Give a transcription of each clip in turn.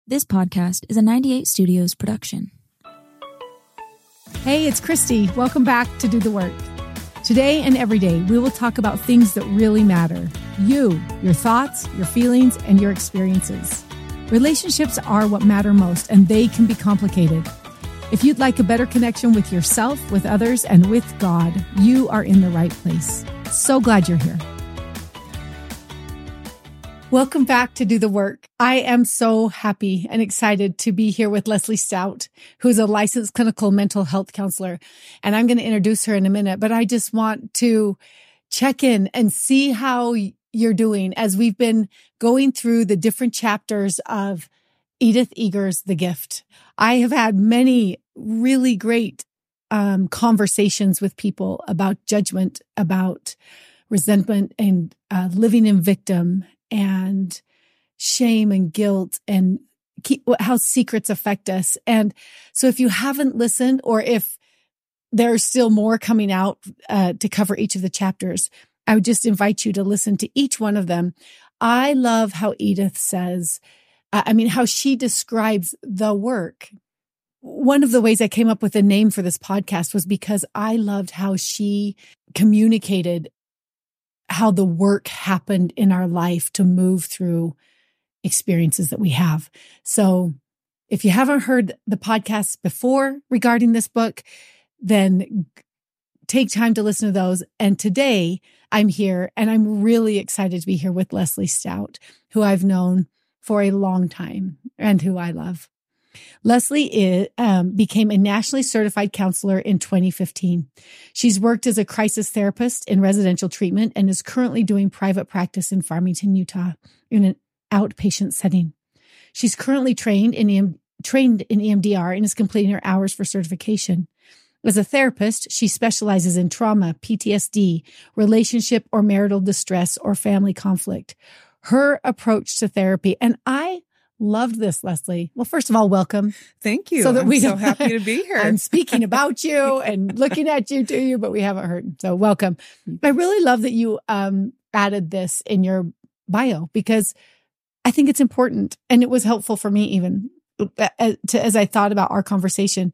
This podcast is a 98 Studios production. Hey, it's Christy. Welcome back to Do the Work. Today and every day, we will talk about things that really matter. You, your thoughts, your feelings, and your experiences. Relationships are what matter most, and they can be complicated. If you'd like a better connection with yourself, with others, and with God, you are in the right place. So glad you're here. Welcome back to Do the Work. I am so happy and excited to be here with Leslie Stout, who's a licensed clinical mental health counselor. And I'm going to introduce her in a minute, but I just want to check in and see how you're doing as we've been going through the different chapters of Edith Eger's The Gift. I have had many really great conversations with people about judgment, about resentment, and living in victim, and shame and guilt, and how secrets affect us. And so if you haven't listened, or if there's still more coming out to cover each of the chapters, I would just invite you to listen to each one of them. I love how Edith says, how she describes the work. One of the ways I came up with a name for this podcast was because I loved how she communicated how the work happened in our life to move through experiences that we have. So if you haven't heard the podcast before regarding this book, then take time to listen to those. And today I'm here, and I'm really excited to be here with Leslie Stout, who I've known for a long time and who I love. Leslie became a nationally certified counselor in 2015. She's worked as a crisis therapist in residential treatment and is currently doing private practice in Farmington, Utah, in an outpatient setting. She's currently trained in EMDR and is completing her hours for certification. As a therapist, she specializes in trauma, PTSD, relationship or marital distress, or family conflict. Her approach to therapy, and I loved this, Leslie. Well, first of all, welcome. Thank you. I'm so happy to be here. I'm speaking about you and looking at you to you, but we haven't heard. So welcome. I really love that you added this in your bio, because I think it's important, and it was helpful for me even as I thought about our conversation.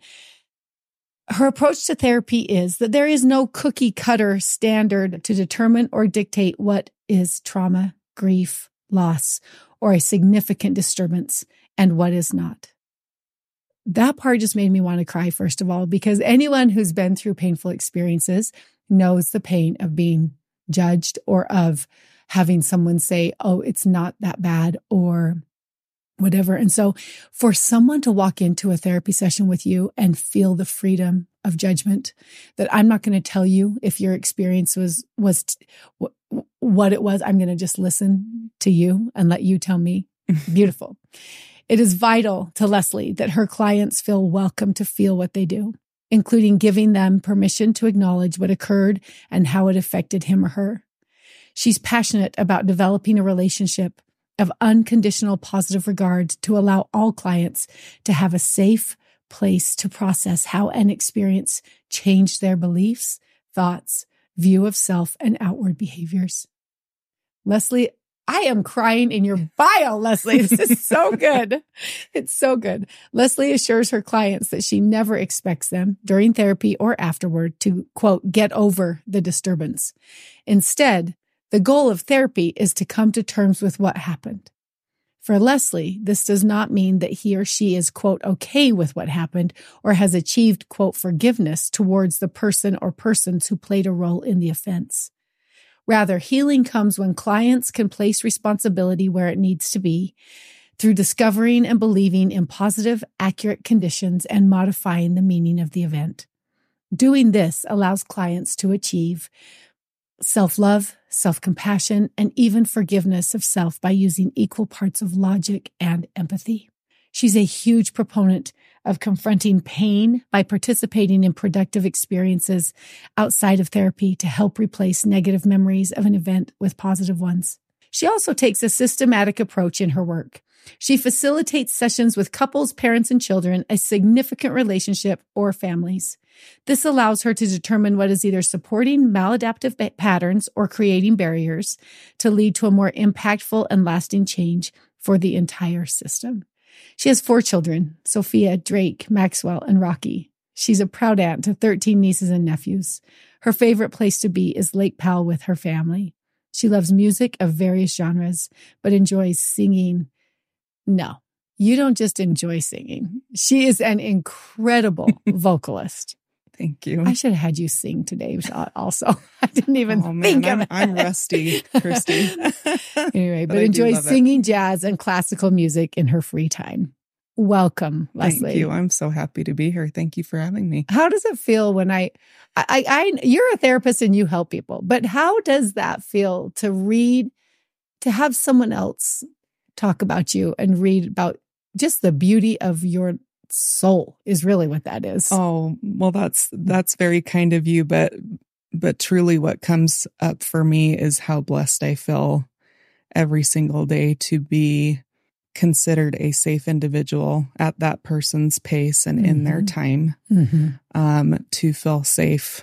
Her approach to therapy is that there is no cookie cutter standard to determine or dictate what is trauma, grief, loss, or a significant disturbance, and what is not. That part just made me want to cry, first of all, because anyone who's been through painful experiences knows the pain of being judged, or of having someone say, oh, it's not that bad, or whatever. And so for someone to walk into a therapy session with you and feel the freedom of judgment, that I'm not going to tell you if your experience was what it was. I'm going to just listen to you and let you tell me. Beautiful. It is vital to Leslie that her clients feel welcome to feel what they do, including giving them permission to acknowledge what occurred and how it affected him or her. She's passionate about developing a relationship of unconditional positive regard to allow all clients to have a safe place to process how an experience changed their beliefs, thoughts, view of self, and outward behaviors. Leslie, I am crying in your bio, Leslie. This is so good. It's so good. Leslie assures her clients that she never expects them during therapy or afterward to, quote, get over the disturbance. Instead, the goal of therapy is to come to terms with what happened. For Leslie, this does not mean that he or she is, quote, okay with what happened, or has achieved, quote, forgiveness towards the person or persons who played a role in the offense. Rather, healing comes when clients can place responsibility where it needs to be, through discovering and believing in positive, accurate conditions and modifying the meaning of the event. Doing this allows clients to achieve self-love, self-compassion, and even forgiveness of self by using equal parts of logic and empathy. She's a huge proponent of confronting pain by participating in productive experiences outside of therapy to help replace negative memories of an event with positive ones. She also takes a systematic approach in her work. She facilitates sessions with couples, parents, and children, a significant relationship, or families. This allows her to determine what is either supporting maladaptive patterns or creating barriers to lead to a more impactful and lasting change for the entire system. She has 4 children, Sophia, Drake, Maxwell, and Rocky. She's a proud aunt to 13 nieces and nephews. Her favorite place to be is Lake Powell with her family. She loves music of various genres, but enjoys singing. No, you don't just enjoy singing. She is an incredible vocalist. Thank you. I should have had you sing today also. I didn't even think of it. I'm rusty, Christy. Anyway, but enjoys singing jazz and classical music in her free time. Welcome, Leslie. Thank you. I'm so happy to be here. Thank you for having me. How does it feel when you're a therapist and you help people, but how does that feel to have someone else talk about you and read about just the beauty of your soul is really what that is? Oh, well, that's very kind of you, but truly what comes up for me is how blessed I feel every single day to be considered a safe individual at that person's pace and in their time, to feel safe,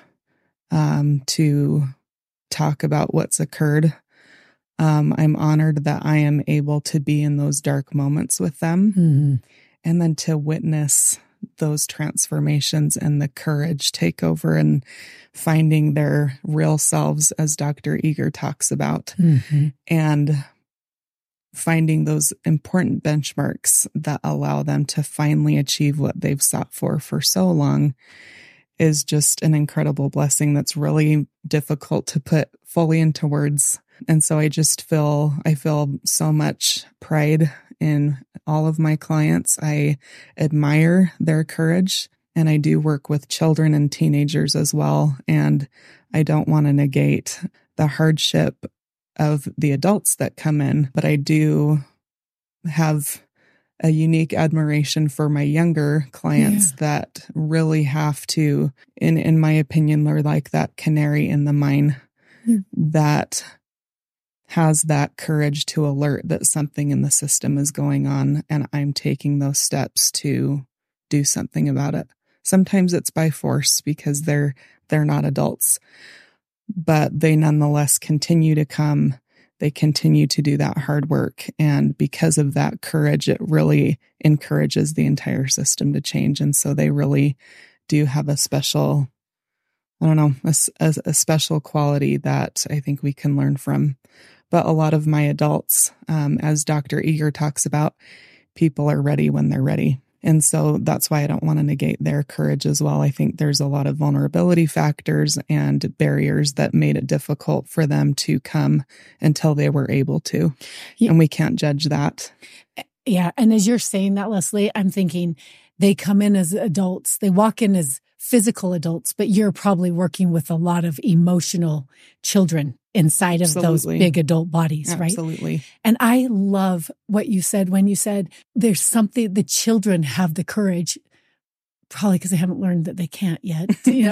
to talk about what's occurred. I'm honored that I am able to be in those dark moments with them, and then to witness those transformations and the courage take over and finding their real selves, as Dr. Eger talks about, and finding those important benchmarks that allow them to finally achieve what they've sought for so long is just an incredible blessing that's really difficult to put fully into words. And so I feel so much pride in all of my clients. I admire their courage, and I do work with children and teenagers as well. And I don't want to negate the hardship of the adults that come in, but I do have a unique admiration for my younger clients that really have to, in my opinion, they're like that canary in the mine that has that courage to alert that something in the system is going on, and I'm taking those steps to do something about it. Sometimes it's by force because they're not adults, but they nonetheless continue to come. They continue to do that hard work. And because of that courage, it really encourages the entire system to change. And so they really do have a special, a special quality that I think we can learn from. But a lot of my adults, as Dr. Eger talks about, people are ready when they're ready. And so that's why I don't want to negate their courage as well. I think there's a lot of vulnerability factors and barriers that made it difficult for them to come until they were able to. Yeah. And we can't judge that. Yeah. And as you're saying that, Leslie, I'm thinking they come in as adults, they walk in as physical adults, but you're probably working with a lot of emotional children inside of those big adult bodies, right? Absolutely. And I love what you said when you said there's something, the children have the courage, probably because they haven't learned that they can't yet,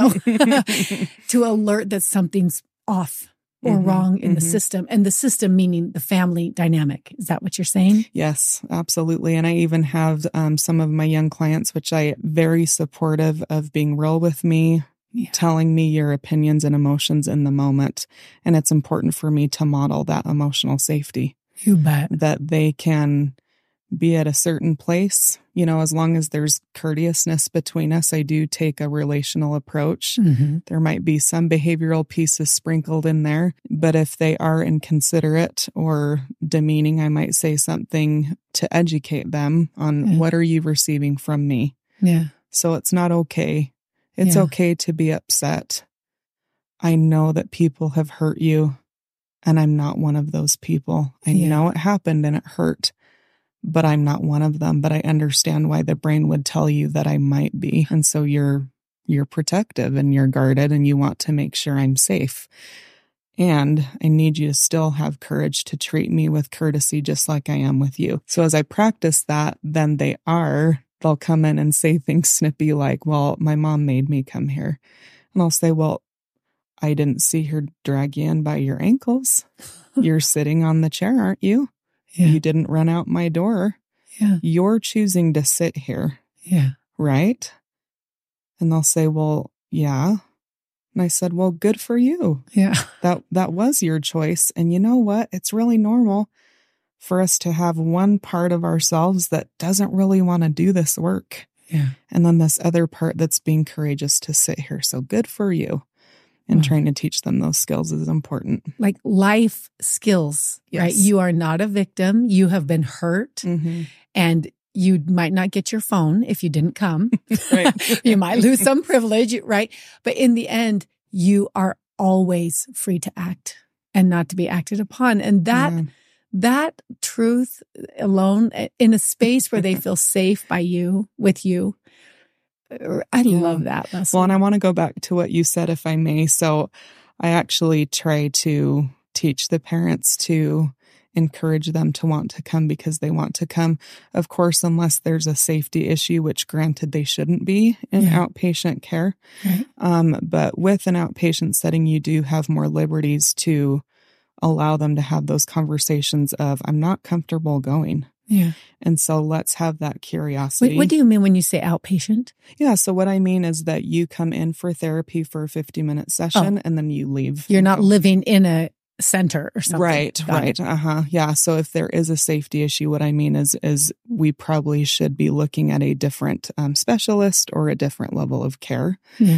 to alert that something's off or wrong in the system. And the system meaning the family dynamic. Is that what you're saying? Yes, absolutely. And I even have some of my young clients, which I very supportive of being real with me, telling me your opinions and emotions in the moment. And it's important for me to model that emotional safety. You bet. That they can be at a certain place, as long as there's courteousness between us. I do take a relational approach. There might be some behavioral pieces sprinkled in there, but if they are inconsiderate or demeaning, I might say something to educate them on what are you receiving from me? Yeah. So it's not okay. It's okay to be upset. I know that people have hurt you, and I'm not one of those people. I know it happened and it hurt, but I'm not one of them. But I understand why the brain would tell you that I might be. And so you're protective and you're guarded and you want to make sure I'm safe. And I need you to still have courage to treat me with courtesy, just like I am with you. So as I practice that, then they'll come in and say things snippy like, well, my mom made me come here. And I'll say, well, I didn't see her drag you in by your ankles. You're sitting on the chair, aren't you? Yeah. You didn't run out my door. Yeah. You're choosing to sit here. Yeah. Right? And they'll say, well, yeah. And I said, well, good for you. Yeah. That was your choice. And you know what? It's really normal. for us to have one part of ourselves that doesn't really want to do this work. Yeah. And then this other part that's being courageous to sit here. So good for you. And trying to teach them those skills is important. Like life skills, right? You are not a victim. You have been hurt. And you might not get your phone if you didn't come. Right. You might lose some privilege, right? But in the end, you are always free to act and not to be acted upon. And that truth alone in a space where they feel safe by you, with you. I love that, Leslie. Well, and I want to go back to what you said, if I may. So I actually try to teach the parents to encourage them to want to come because they want to come. Of course, unless there's a safety issue, which granted they shouldn't be in outpatient care. Right. But with an outpatient setting, you do have more liberties to allow them to have those conversations of, I'm not comfortable going. Yeah. And so let's have that curiosity. Wait, what do you mean when you say outpatient? Yeah. So what I mean is that you come in for therapy for a 50-minute session and then you leave. You're not living in a center or something. Right. Yeah. So if there is a safety issue, what I mean is we probably should be looking at a different specialist or a different level of care. Yeah.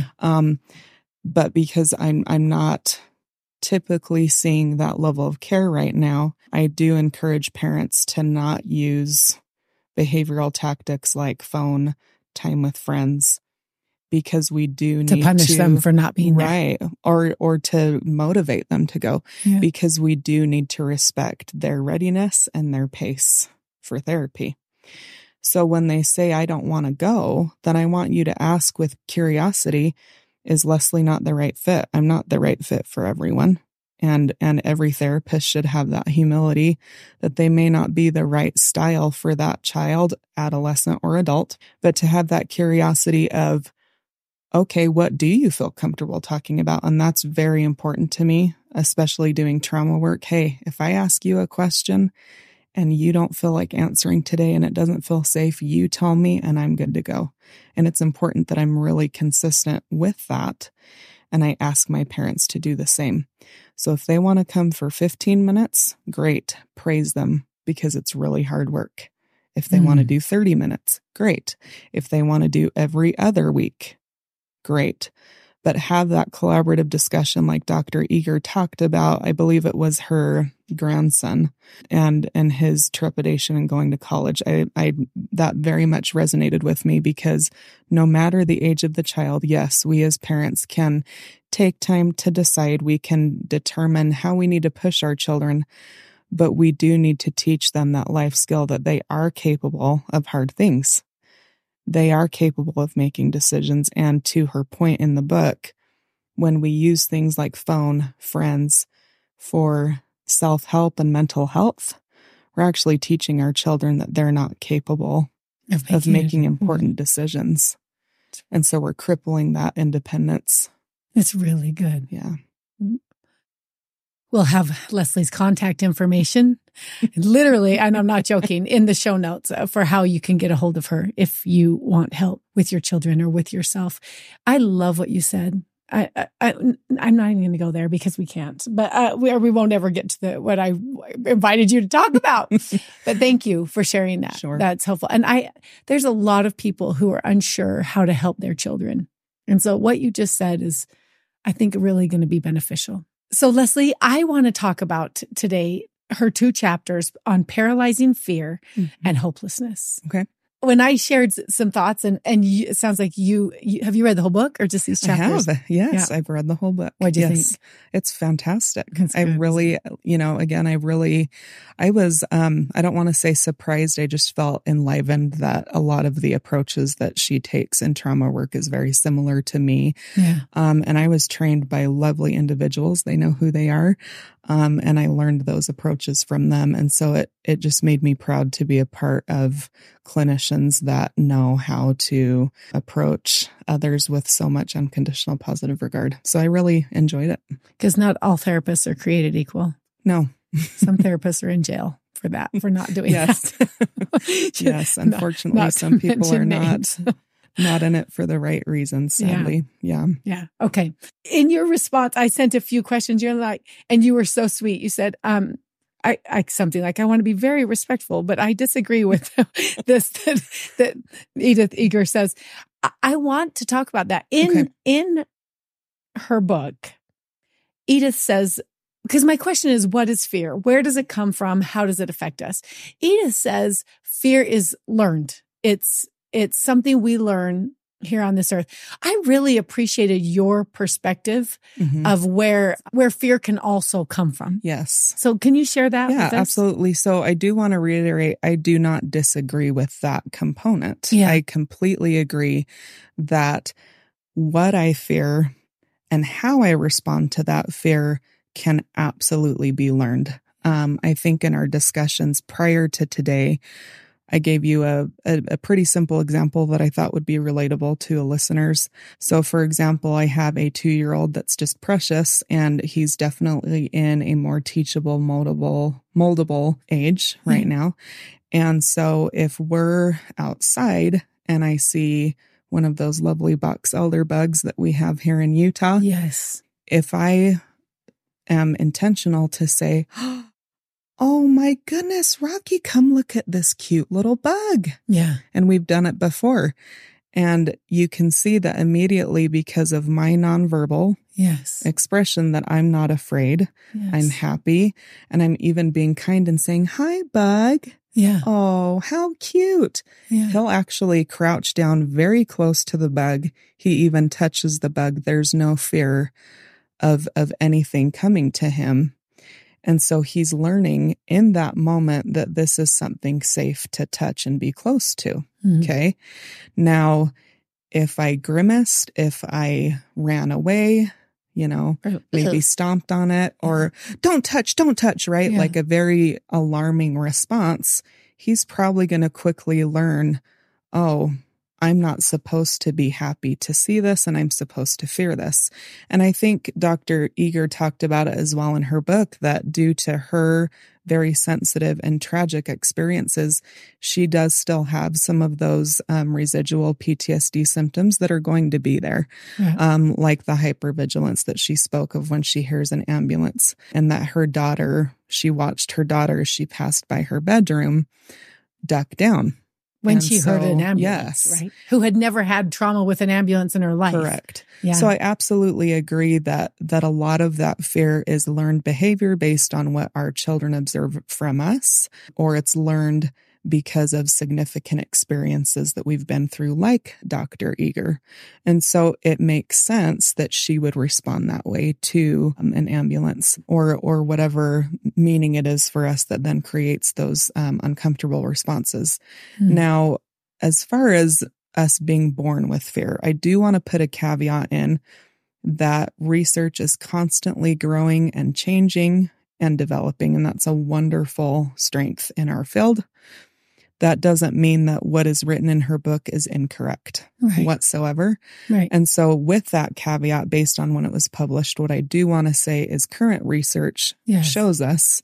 But because I'm not typically seeing that level of care right now, I do encourage parents to not use behavioral tactics like phone, time with friends, because we do need to punish them for not being right there. Or to motivate them to go, because we do need to respect their readiness and their pace for therapy. So when they say, I don't want to go, then I want you to ask with curiosity, is Leslie not the right fit? I'm not the right fit for everyone. And every therapist should have that humility that they may not be the right style for that child, adolescent, or adult, but to have that curiosity of, okay, what do you feel comfortable talking about? And that's very important to me, especially doing trauma work. Hey, if I ask you a question and you don't feel like answering today and it doesn't feel safe, you tell me and I'm good to go. And it's important that I'm really consistent with that. And I ask my parents to do the same. So if they want to come for 15 minutes, great, praise them, because it's really hard work. If they want to do 30 minutes, great. If they want to do every other week, great. But have that collaborative discussion like Dr. Eager talked about. I believe it was her grandson and his trepidation in going to college. That very much resonated with me, because no matter the age of the child, yes, we as parents can take time to decide. We can determine how we need to push our children, but we do need to teach them that life skill that they are capable of hard things. They are capable of making decisions. And to her point in the book, when we use things like phone, friends for self-help and mental health, we're actually teaching our children that they're not capable of making important decisions. And so we're crippling that independence. It's really good. Yeah. We'll have Leslie's contact information, literally, and I'm not joking, in the show notes for how you can get a hold of her if you want help with your children or with yourself. I love what you said. I'm not even going to go there because we can't, but we won't ever get to what I invited you to talk about. But thank you for sharing that. Sure. That's helpful. And there's a lot of people who are unsure how to help their children. And so what you just said is, I think, really going to be beneficial. So Leslie, I want to talk about today her 2 chapters on paralyzing fear and hopelessness. Okay. When I shared some thoughts and it sounds like you have you read the whole book or just these chapters? I have. Yes, yeah. I've read the whole book. What do you think? It's fantastic. I really, again, I was, I don't want to say surprised. I just felt enlivened that a lot of the approaches that she takes in trauma work is very similar to me. Yeah. And I was trained by lovely individuals. They know who they are. And I learned those approaches from them. And so it just made me proud to be a part of clinicians that know how to approach others with so much unconditional positive regard. So I really enjoyed it. Because not all therapists are created equal. No. Some therapists are in jail for not doing that. Yes. Unfortunately, some people are not in it for the right reasons, sadly. Yeah. Okay. In your response, I sent a few questions. You're like, and you were so sweet. You said, something like, I want to be very respectful, but I disagree with this that Edith Eger says. I want to talk about that in her book. Edith says, because my question is, what is fear? Where does it come from? How does it affect us? Edith says fear is learned. It's something we learn here on this earth. I really appreciated your perspective of where fear can also come from. Yes. So can you share that with us? Yeah, absolutely. So I do want to reiterate, I do not disagree with that component. Yeah. I completely agree that what I fear and how I respond to that fear can absolutely be learned. I think in our discussions prior to today, I gave you a pretty simple example that I thought would be relatable to listeners. So for example, I have a 2-year-old that's just precious, and he's definitely in a more teachable, moldable age right now. And so if we're outside and I see one of those lovely box elder bugs that we have here in Utah. Yes. If I am intentional to say, oh my goodness, Rocky, come look at this cute little bug. Yeah. And we've done it before. And you can see that immediately because of my nonverbal expression that I'm not afraid. Yes. I'm happy. And I'm even being kind and saying, hi, bug. Yeah. Oh, how cute. Yeah. He'll actually crouch down very close to the bug. He even touches the bug. There's no fear of anything coming to him. And so he's learning in that moment that this is something safe to touch and be close to. Mm-hmm. Okay. Now, if I grimaced, if I ran away, maybe stomped on it or don't touch, right? Yeah. Like a very alarming response, he's probably going to quickly learn, oh, I'm not supposed to be happy to see this, and I'm supposed to fear this. And I think Dr. Eger talked about it as well in her book, that due to her very sensitive and tragic experiences, she does still have some of those residual PTSD symptoms that are going to be there, like the hypervigilance that she spoke of when she hears an ambulance, and that she watched her daughter as she passed by her bedroom duck down. When she heard an ambulance, right? Who had never had trauma with an ambulance in her life. Correct. Yeah. So I absolutely agree that a lot of that fear is learned behavior based on what our children observe from us, or it's learned because of significant experiences that we've been through, like Dr. Eger. And so it makes sense that she would respond that way to an ambulance or whatever meaning it is for us that then creates those uncomfortable responses. Now, as far as us being born with fear, I do want to put a caveat in that research is constantly growing and changing and developing, and that's a wonderful strength in our field. That doesn't mean that what is written in her book is incorrect whatsoever. Right. And so with that caveat, based on when it was published, what I do want to say is current research shows us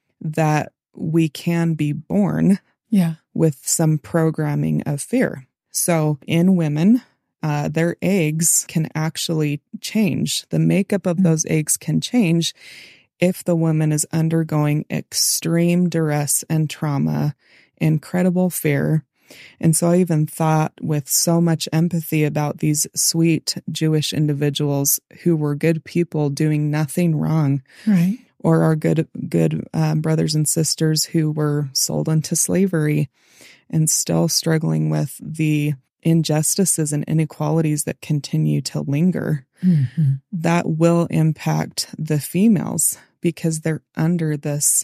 that we can be born with some programming of fear. So in women, their eggs can actually change. The makeup of those eggs can change if the woman is undergoing extreme duress and trauma, incredible fear. And so I even thought with so much empathy about these sweet Jewish individuals who were good people doing nothing wrong, right? Or our good brothers and sisters who were sold into slavery and still struggling with the injustices and inequalities that continue to linger. Mm-hmm. That will impact the females because they're under this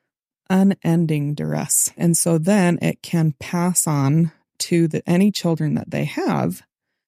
unending duress. And so then it can pass on to any children that they have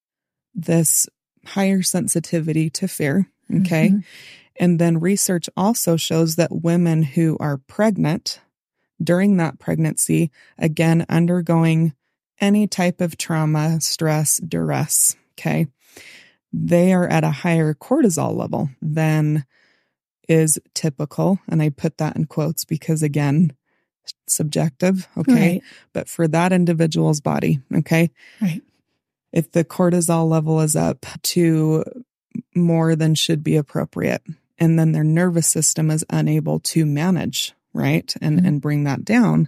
this higher sensitivity to fear. Okay. Mm-hmm. And then research also shows that women who are pregnant during that pregnancy, again, undergoing any type of trauma, stress, duress, okay, they are at a higher cortisol level than is typical. And I put that in quotes because, again, subjective. Okay. Right. But for that individual's body. Okay. Right. If the cortisol level is up to more than should be appropriate, and then their nervous system is unable to manage right? And bring that down.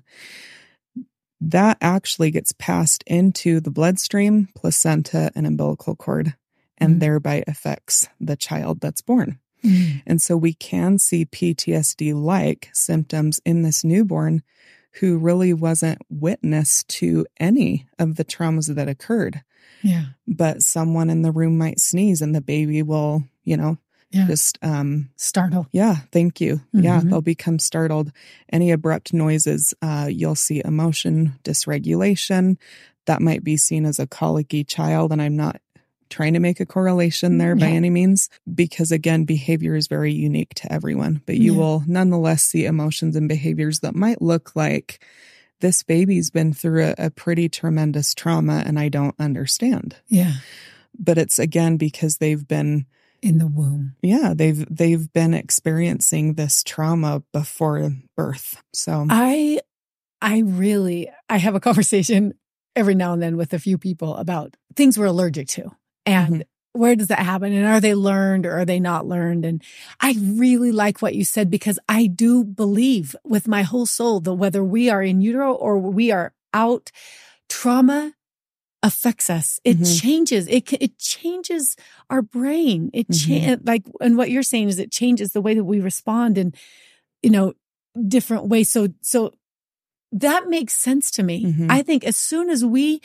That actually gets passed into the bloodstream, placenta, and umbilical cord, and thereby affects the child that's born. And so we can see PTSD-like symptoms in this newborn who really wasn't witness to any of the traumas that occurred. Yeah. But someone in the room might sneeze and the baby will, just startle. Yeah, thank you. Yeah, they'll become startled. Any abrupt noises, you'll see emotion dysregulation. That might be seen as a colicky child, and I'm not trying to make a correlation there by any means, because again, behavior is very unique to everyone, but you will nonetheless see emotions and behaviors that might look like this baby's been through a pretty tremendous trauma and I don't understand. Yeah. But it's again, because they've been in the womb. Yeah. They've been experiencing this trauma before birth. So I have a conversation every now and then with a few people about things we're allergic to. And where does that happen? And are they learned or are they not learned? And I really like what you said, because I do believe with my whole soul that whether we are in utero or we are out, trauma affects us. It changes. It changes our brain. And what you're saying is it changes the way that we respond in, different ways. So that makes sense to me. I think as soon as we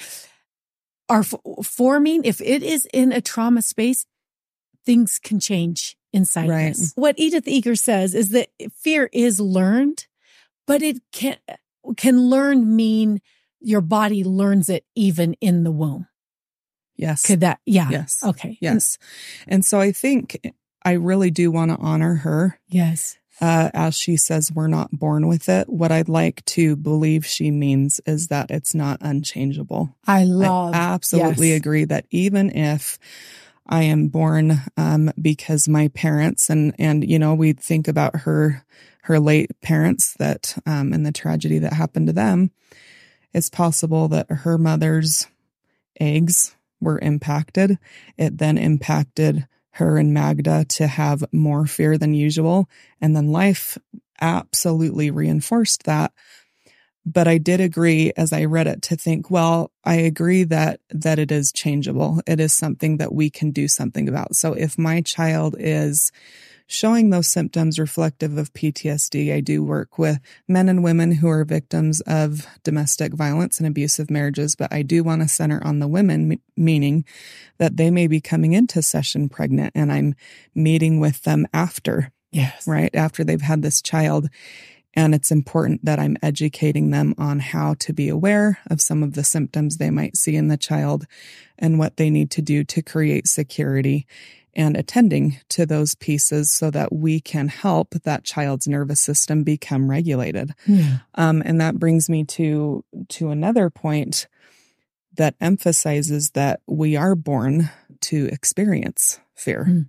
are forming, if it is in a trauma space, things can change inside of us. What Edith Eger says is that fear is learned, but it can learn mean your body learns it even in the womb. Yes. Could that? Yeah. Yes. Okay. Yes. And so I think I really do want to honor her. Yes. As she says, we're not born with it. What I'd like to believe she means is that it's not unchangeable. I absolutely agree that even if I am born because my parents and we think about her late parents that and the tragedy that happened to them, it's possible that her mother's eggs were impacted. It then impacted her and Magda to have more fear than usual. And then life absolutely reinforced that. But I did agree as I read it to think, well, I agree that it is changeable. It is something that we can do something about. So if my child is showing those symptoms reflective of PTSD, I do work with men and women who are victims of domestic violence and abusive marriages, but I do want to center on the women, meaning that they may be coming into session pregnant and I'm meeting with them after. Yes. Right? After they've had this child. And it's important that I'm educating them on how to be aware of some of the symptoms they might see in the child and what they need to do to create security and attending to those pieces so that we can help that child's nervous system become regulated. Yeah. And that brings me to another point that emphasizes that we are born to experience fear.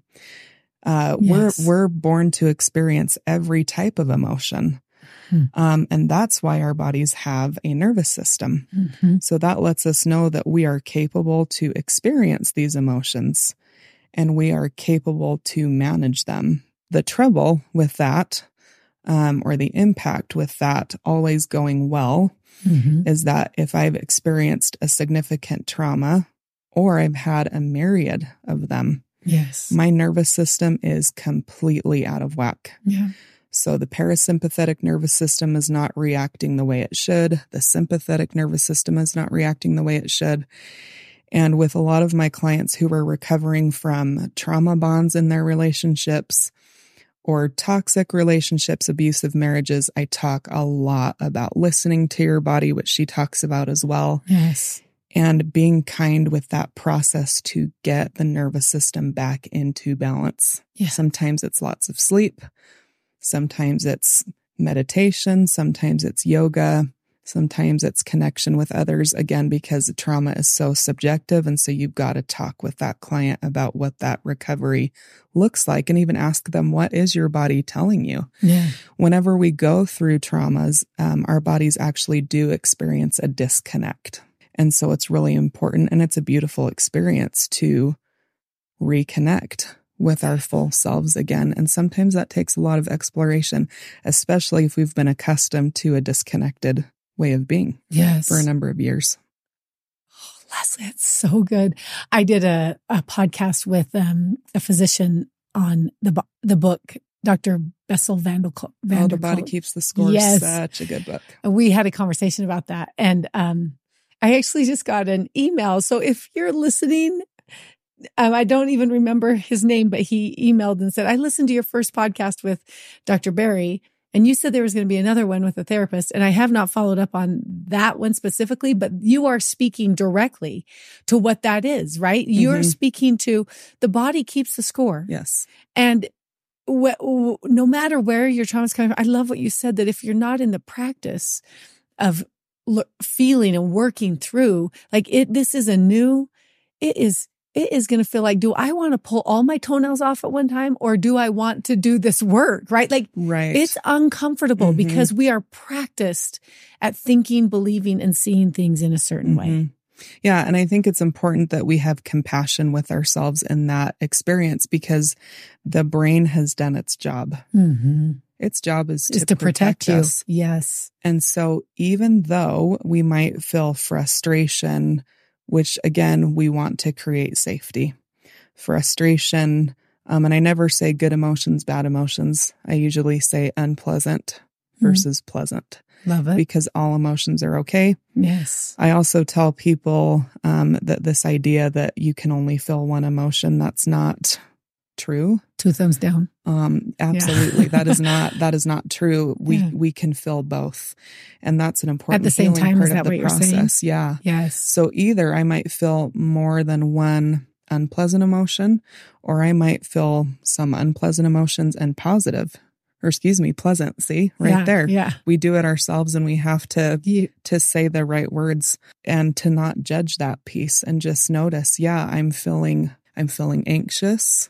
We're born to experience every type of emotion. And that's why our bodies have a nervous system. So that lets us know that we are capable to experience these emotions and we are capable to manage them. The trouble with that, or the impact with that always going well, is that if I've experienced a significant trauma or I've had a myriad of them, my nervous system is completely out of whack. So the parasympathetic nervous system is not reacting the way it should. The sympathetic nervous system is not reacting the way it should. And with a lot of my clients who are recovering from trauma bonds in their relationships or toxic relationships, abusive marriages, I talk a lot about listening to your body, which she talks about as well. Yes. And being kind with that process to get the nervous system back into balance. Yeah. Sometimes it's lots of sleep. Sometimes it's meditation. Sometimes it's yoga. Sometimes it's connection with others, again, because trauma is so subjective. And so you've got to talk with that client about what that recovery looks like and even ask them, what is your body telling you? Whenever we go through traumas, our bodies actually do experience a disconnect. And so it's really important and it's a beautiful experience to reconnect with our full selves again. And sometimes that takes a lot of exploration, especially if we've been accustomed to a disconnected way of being for a number of years. Leslie, it's so good. I did a podcast with a physician on the book, Dr. Bessel van der Kolk. The Body Keeps the Score. Yes. Such a good book. We had a conversation about that. And I actually just got an email. So if you're listening, I don't even remember his name, but he emailed and said, I listened to your first podcast with Dr. Barry, and you said there was going to be another one with a therapist. And I have not followed up on that one specifically, but you are speaking directly to what that is, right? You're speaking to the body keeps the score. Yes. And no matter where your trauma is coming from, I love what you said, that if you're not in the practice of feeling and working through, like this is it is going to feel like, do I want to pull all my toenails off at one time, or do I want to do this work? Right? Like, it's uncomfortable because we are practiced at thinking, believing, and seeing things in a certain way. Yeah. And I think it's important that we have compassion with ourselves in that experience, because the brain has done its job. Its job is to protect you. us. Yes. And so even though we might feel frustration, which again, we want to create safety, frustration. And I never say good emotions, bad emotions. I usually say unpleasant versus pleasant. Love it. Because all emotions are okay. Yes. I also tell people that this idea that you can only feel one emotion, that's not true. 2 thumbs down. Absolutely. That is not true. We can feel both. And that's an important at the same time. Part Is that of the what process. You're saying? Yeah. Yes. So either I might feel more than one unpleasant emotion, or I might feel some unpleasant emotions and pleasant. See, right there. Yeah. We do it ourselves, and we have to say the right words and to not judge that piece and just notice, I'm feeling anxious.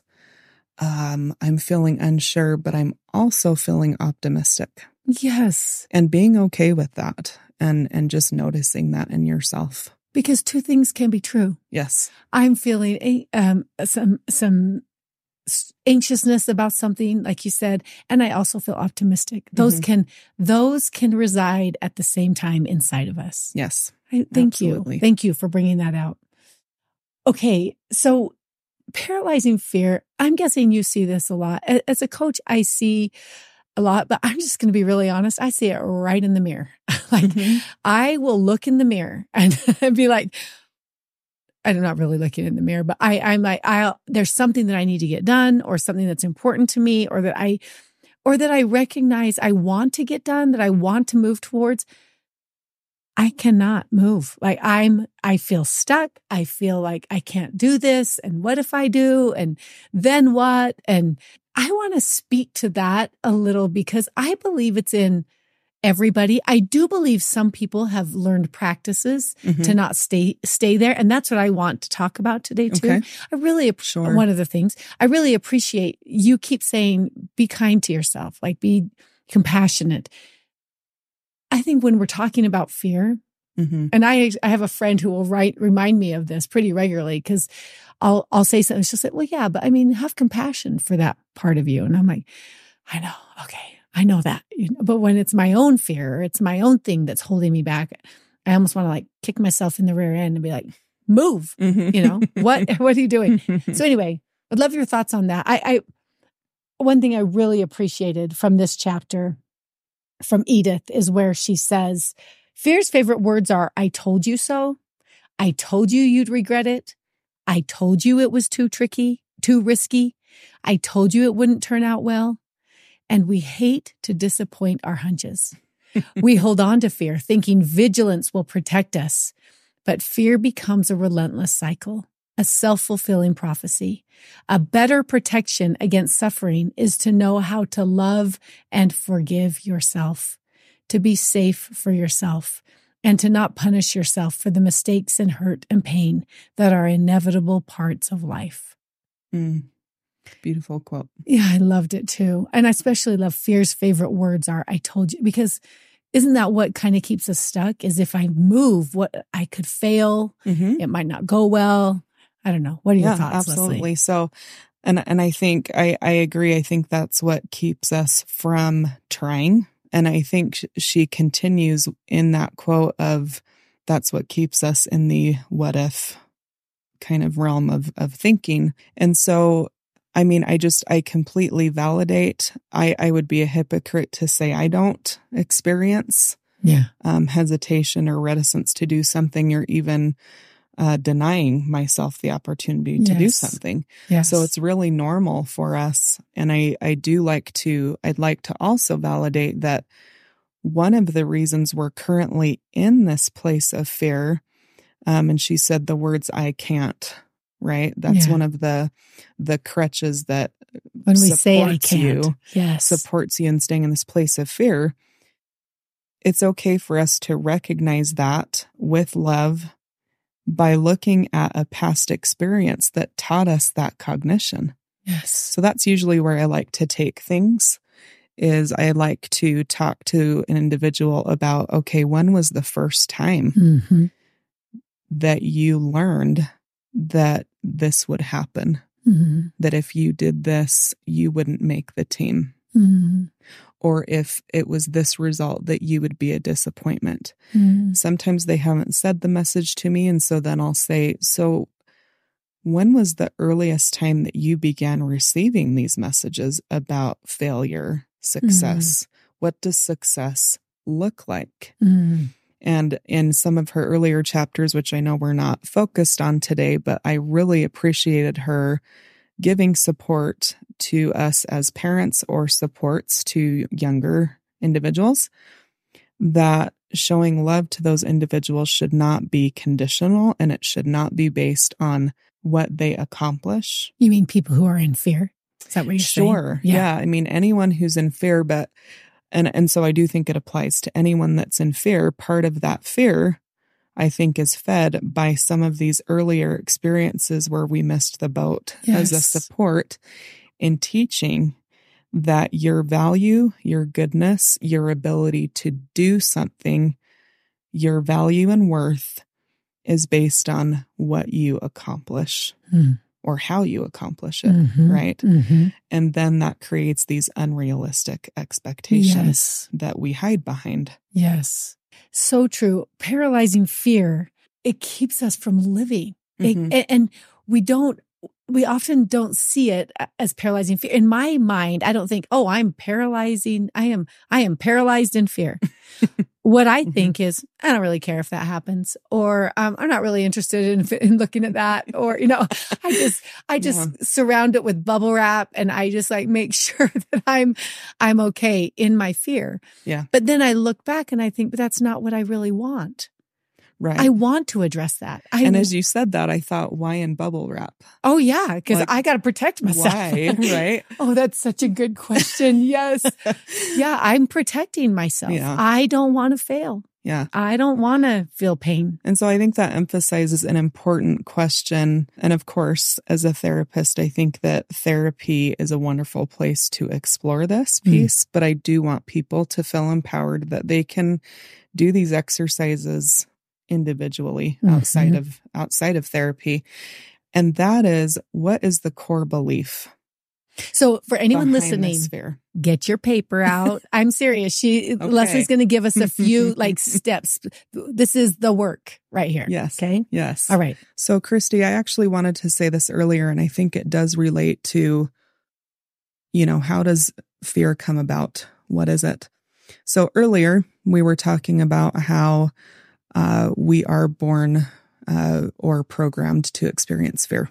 I'm feeling unsure, but I'm also feeling optimistic. Yes. And being okay with that and just noticing that in yourself. Because 2 things can be true. Yes. I'm feeling some anxiousness about something, like you said, and I also feel optimistic. Those can reside at the same time inside of us. Yes. Thank you. Thank you for bringing that out. Okay. So paralyzing fear, I'm guessing you see this a lot. As a coach, I see a lot, but I'm just going to be really honest. I see it right in the mirror. I will look in the mirror and be like, I'm not really looking in the mirror, but I'm like, there's something that I need to get done, or something that's important to me, or that I recognize I want to get done, that I want to move towards. I cannot move. Like I feel stuck. I feel like I can't do this. And what if I do? And then what? And I want to speak to that a little, because I believe it's in everybody. I do believe some people have learned practices to not stay there. And that's what I want to talk about today too. Okay. I really appreciate one of the things I really appreciate. You keep saying, be kind to yourself, like be compassionate. I think when we're talking about fear, and I have a friend who will remind me of this pretty regularly, because I'll say something. She'll say, well, yeah, but I mean, have compassion for that part of you. And I'm like, I know. Okay. I know that. But when it's my own fear, or it's my own thing that's holding me back, I almost want to like kick myself in the rear end and be like, move, what are you doing? So anyway, I'd love your thoughts on that. One thing I really appreciated from this chapter from Edith is where she says, fear's favorite words are, I told you so. I told you you'd regret it. I told you it was too tricky, too risky. I told you it wouldn't turn out well. And we hate to disappoint our hunches. We hold on to fear, thinking vigilance will protect us. But fear becomes a relentless cycle, a self-fulfilling prophecy. A better protection against suffering is to know how to love and forgive yourself, to be safe for yourself, and to not punish yourself for the mistakes and hurt and pain that are inevitable parts of life. Beautiful quote. Yeah, I loved it too. And I especially love fear's favorite words are, I told you, because isn't that what kind of keeps us stuck? Is if I move, what I could fail, it might not go well. I don't know. What are your thoughts, absolutely. Leslie? So, and I think I agree. I think that's what keeps us from trying. And I think she continues in that quote of, that's what keeps us in the what if kind of realm of thinking. And so, I mean, I completely validate. I would be a hypocrite to say I don't experience hesitation or reticence to do something, or even denying myself the opportunity to do something. Yes. So it's really normal for us. And I'd like to also validate that one of the reasons we're currently in this place of fear, and she said the words, I can't, right? That's one of the crutches that when we say I can't, supports you in staying in this place of fear. It's okay for us to recognize that with love, by looking at a past experience that taught us that cognition. Yes. So that's usually where I like to take things, is I like to talk to an individual about, okay, when was the first time that you learned that this would happen? That if you did this, you wouldn't make the team. Or if it was this result, that you would be a disappointment. Sometimes they haven't said the message to me. And so then I'll say, so when was the earliest time that you began receiving these messages about failure, success? What does success look like? And in some of her earlier chapters, which I know we're not focused on today, but I really appreciated her giving support to us as parents, or supports to younger individuals, that showing love to those individuals should not be conditional, and it should not be based on what they accomplish. You mean people who are in fear? Is that what you're saying? Sure. Yeah. I mean, anyone who's in fear, but, and so I do think it applies to anyone that's in fear. Part of that fear, I think, is fed by some of these earlier experiences where we missed the boat as a support in teaching that your value, your goodness, your ability to do something, your value and worth is based on what you accomplish or how you accomplish it, right? And then that creates these unrealistic expectations that we hide behind. Yes. So true. Paralyzing fear, it keeps us from living. And we often don't see it as paralyzing fear. In my mind, I don't think, oh, I'm paralyzing. I am paralyzed in fear. What I think is, I don't really care if that happens, or I'm not really interested in looking at that, or, I just surround it with bubble wrap, and I just make sure that I'm okay in my fear. Yeah. But then I look back and I think, but that's not what I really want. Right. I want to address that. And as you said that, I thought, why in bubble wrap? Oh, yeah, because I got to protect myself. Why? Right? Oh, that's such a good question. Yes. Yeah, I'm protecting myself. Yeah. I don't want to fail. Yeah. I don't want to feel pain. And so I think that emphasizes an important question. And of course, as a therapist, I think that therapy is a wonderful place to explore this piece. But I do want people to feel empowered that they can do these exercises individually outside of therapy. And that is, what is the core belief? So for anyone listening, get your paper out. I'm serious. Leslie's going to give us a few steps. This is the work right here. Yes. Okay. Yes. All right. So Christy, I actually wanted to say this earlier, and I think it does relate to, how does fear come about? What is it? So earlier we were talking about how we are born or programmed to experience fear.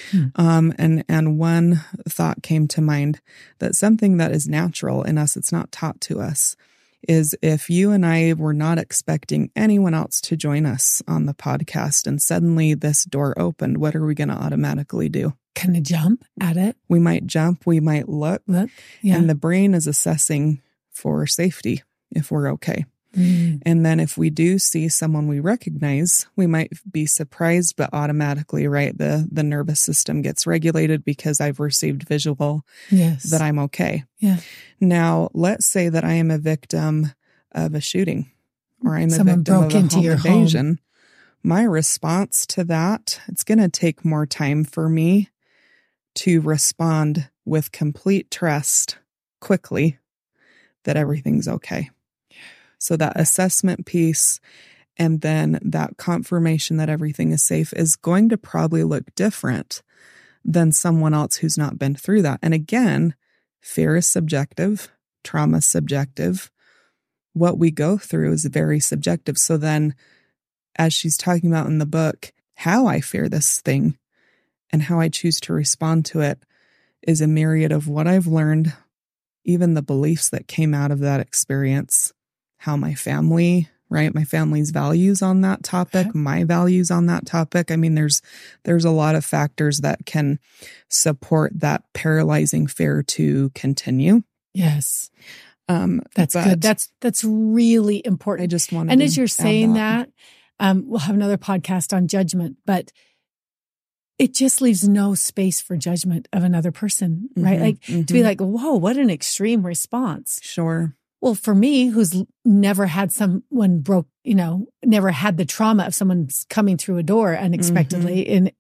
And one thought came to mind, that something that is natural in us, it's not taught to us, is if you and I were not expecting anyone else to join us on the podcast and suddenly this door opened, what are we going to automatically do? Kind of jump at it. We might jump, we might look. Yeah. And the brain is assessing for safety if we're okay. And then if we do see someone we recognize, we might be surprised, but automatically, right, the nervous system gets regulated because I've received visual that I'm okay. Yeah. Now, let's say that I am a victim of a shooting, or I'm Someone a victim broke of a into home your invasion. home. my response to that, it's going to take more time for me to respond with complete trust quickly that everything's okay. So that assessment piece and then that confirmation that everything is safe is going to probably look different than someone else who's not been through that. And again, fear is subjective, trauma is subjective. What we go through is very subjective. So then, as she's talking about in the book, how I fear this thing and how I choose to respond to it is a myriad of what I've learned, even the beliefs that came out of that experience, how my family, right? My family's values on that topic, my values on that topic. I mean, there's a lot of factors that can support that paralyzing fear to continue. Yes. That's good. That's really important. I just wanted and as you're saying that, we'll have another podcast on judgment, but it just leaves no space for judgment of another person, right? Like to be like, whoa, what an extreme response. Sure. Well, for me, who's never had someone never had the trauma of someone coming through a door unexpectedly in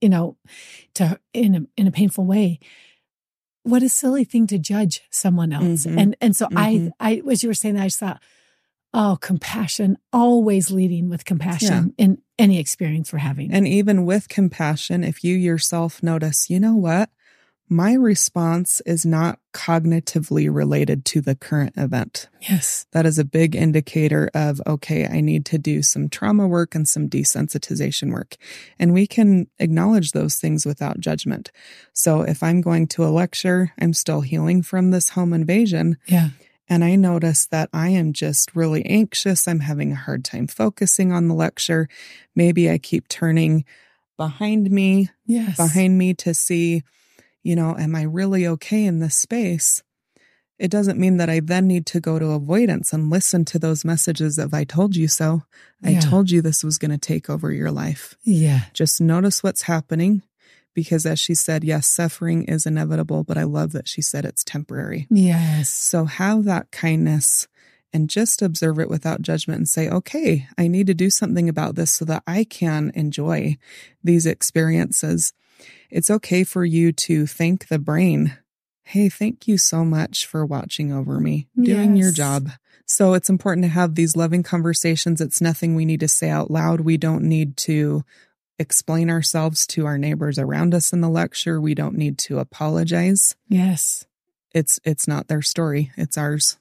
a painful way. What a silly thing to judge someone else. And so I, as you were saying that, I just thought, oh, compassion, always leading with compassion in any experience we're having. And even with compassion, if you yourself notice, you know what? My response is not cognitively related to the current event. Yes. That is a big indicator of, okay, I need to do some trauma work and some desensitization work. And we can acknowledge those things without judgment. So if I'm going to a lecture, I'm still healing from this home invasion. Yeah. And I notice that I am just really anxious. I'm having a hard time focusing on the lecture. Maybe I keep turning behind me to see, am I really okay in this space? It doesn't mean that I then need to go to avoidance and listen to those messages of I told you so. I told you this was going to take over your life. Yeah. Just notice what's happening. Because as she said, yes, suffering is inevitable, but I love that she said it's temporary. Yes. So have that kindness and just observe it without judgment and say, okay, I need to do something about this so that I can enjoy these experiences. It's okay for you to thank the brain. Hey, thank you so much for watching over me, doing your job. So it's important to have these loving conversations. It's nothing we need to say out loud. We don't need to explain ourselves to our neighbors around us in the lecture. We don't need to apologize. Yes. It's not their story. It's ours.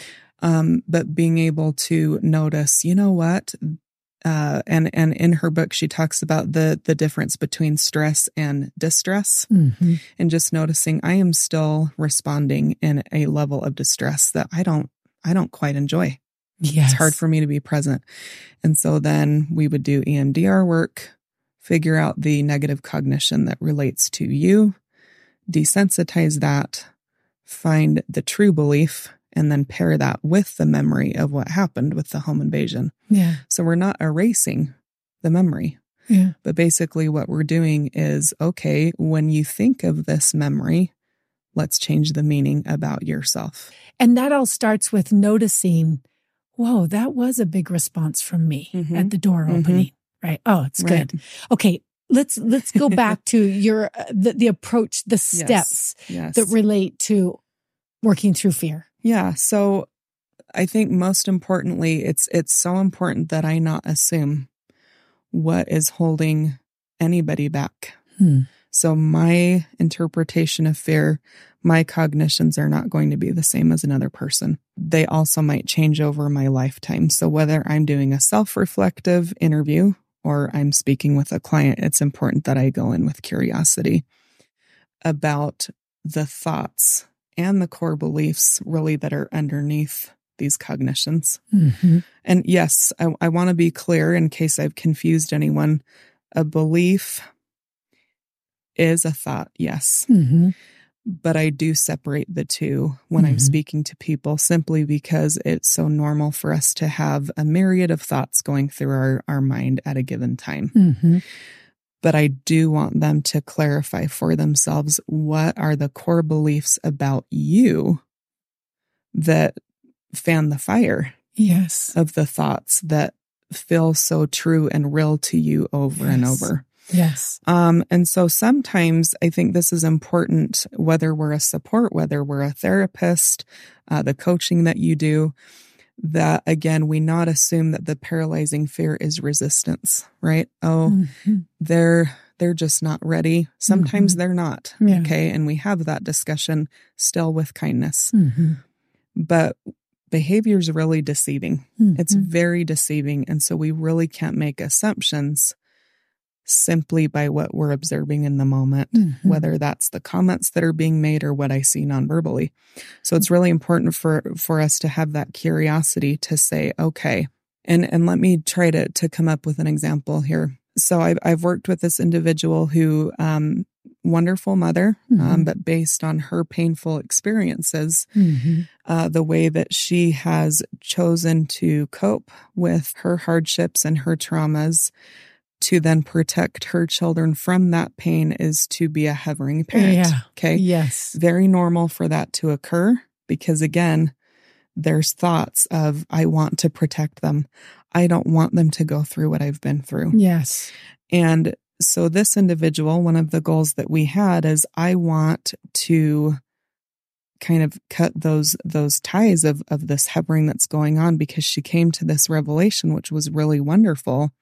But being able to notice, you know what? And in her book, she talks about the difference between stress and distress, and just noticing I am still responding in a level of distress that I don't quite enjoy. Yes. It's hard for me to be present. And so then we would do EMDR work, figure out the negative cognition that relates to you, desensitize that, find the true belief, and then pair that with the memory of what happened with the home invasion. Yeah. So we're not erasing the memory. Yeah. But basically what we're doing is, okay, when you think of this memory, let's change the meaning about yourself. And that all starts with noticing, whoa, that was a big response from me at the door opening. Right. Oh, it's good. Right. Okay. Let's go back to your, the approach, the steps that relate to working through fear. Yeah. So I think most importantly, it's so important that I not assume what is holding anybody back. So my interpretation of fear, my cognitions are not going to be the same as another person. They also might change over my lifetime. So whether I'm doing a self-reflective interview or I'm speaking with a client, it's important that I go in with curiosity about the thoughts and the core beliefs really that are underneath these cognitions. And yes, I want to be clear in case I've confused anyone. A belief is a thought, yes. But I do separate the two when I'm speaking to people simply because it's so normal for us to have a myriad of thoughts going through our mind at a given time. But I do want them to clarify for themselves what are the core beliefs about you that fan the fire of the thoughts that feel so true and real to you over and over. Yes. And so sometimes I think this is important, whether we're a support, whether we're a therapist, the coaching that you do, that again, we not assume that the paralyzing fear is resistance, right? Oh, they're just not ready. Sometimes they're not. Yeah. Okay. And we have that discussion still with kindness, but behavior is really deceiving. It's very deceiving. And so we really can't make assumptions simply by what we're observing in the moment, whether that's the comments that are being made or what I see non-verbally. So it's really important for us to have that curiosity to say, okay, and let me try to come up with an example here. So I've worked with this individual who, wonderful mother, but based on her painful experiences, the way that she has chosen to cope with her hardships and her traumas to then protect her children from that pain is to be a hovering parent. Yeah. Okay. Yes. Very normal for that to occur because again, there's thoughts of, I want to protect them. I don't want them to go through what I've been through. Yes. And so this individual, one of the goals that we had is I want to kind of cut those ties of this hovering that's going on, because she came to this revelation, which was really wonderful.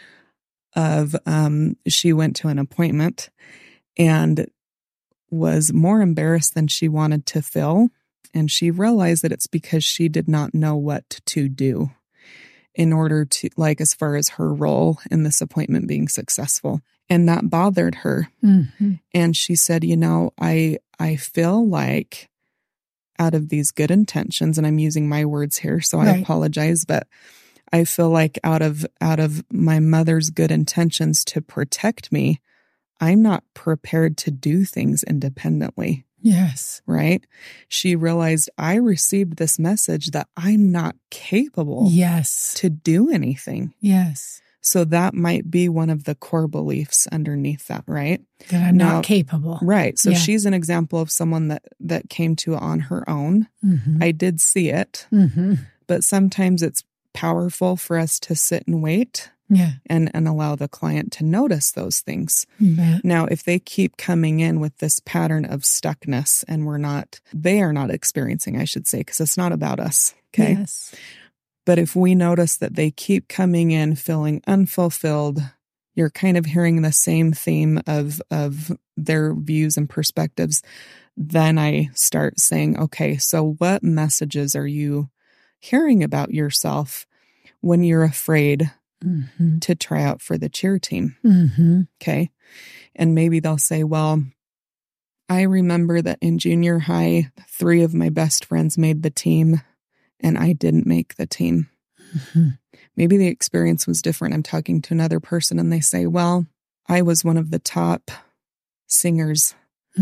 She went to an appointment and was more embarrassed than she wanted to feel. And she realized that it's because she did not know what to do in order to, like, as far as her role in this appointment being successful. And that bothered her. And she said, I feel like out of these good intentions, and I'm using my words here, so I apologize, but I feel like out of my mother's good intentions to protect me, I'm not prepared to do things independently. Yes. Right? She realized I received this message that I'm not capable to do anything. Yes. So that might be one of the core beliefs underneath that, right? That I'm not capable. Right. So she's an example of someone that came to it on her own. I did see it, but sometimes it's powerful for us to sit and wait and allow the client to notice those things. Now, if they keep coming in with this pattern of stuckness and they are not experiencing, I should say, because it's not about us. Okay. Yes. But if we notice that they keep coming in feeling unfulfilled, you're kind of hearing the same theme of their views and perspectives, then I start saying, okay, so what messages are you hearing about yourself when you're afraid to try out for the cheer team? Okay. And maybe they'll say, well, I remember that in junior high, 3 of my best friends made the team and I didn't make the team. Maybe the experience was different. I'm talking to another person and they say, well, I was one of the top singers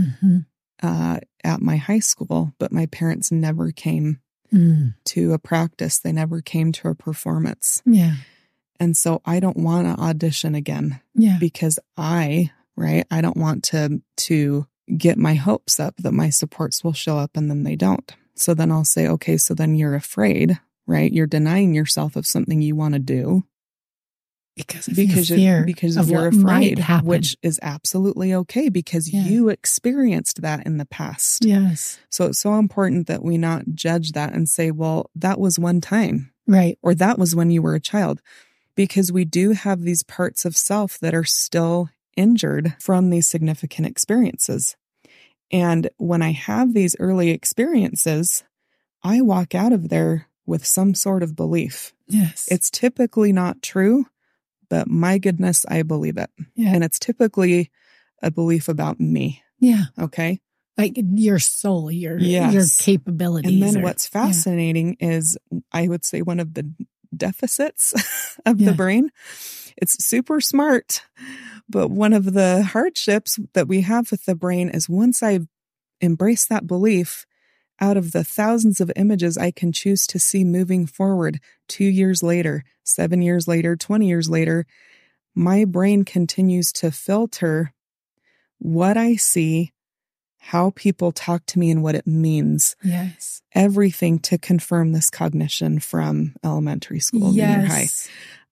at my high school, but my parents never came to a practice. They never came to a performance. Yeah. And so I don't want to audition again because I don't want to get my hopes up that my supports will show up and then they don't. So then I'll say, okay, so then you're afraid, right? You're denying yourself of something you want to do. Because you're afraid, which is absolutely okay because you experienced that in the past. Yes. So it's so important that we not judge that and say, well, that was one time. Right. Or that was when you were a child. Because we do have these parts of self that are still injured from these significant experiences. And when I have these early experiences, I walk out of there with some sort of belief. Yes. It's typically not true, but my goodness, I believe it. Yeah. And it's typically a belief about me. Yeah. Okay. Like your soul, your capabilities. And then what's fascinating is, I would say, one of the deficits of the brain. It's super smart. But one of the hardships that we have with the brain is once I embrace that belief, out of the thousands of images I can choose to see moving forward 2 years later, 7 years later, 20 years later, my brain continues to filter what I see, how people talk to me, and what it means. Yes. Everything to confirm this cognition from elementary school, junior high.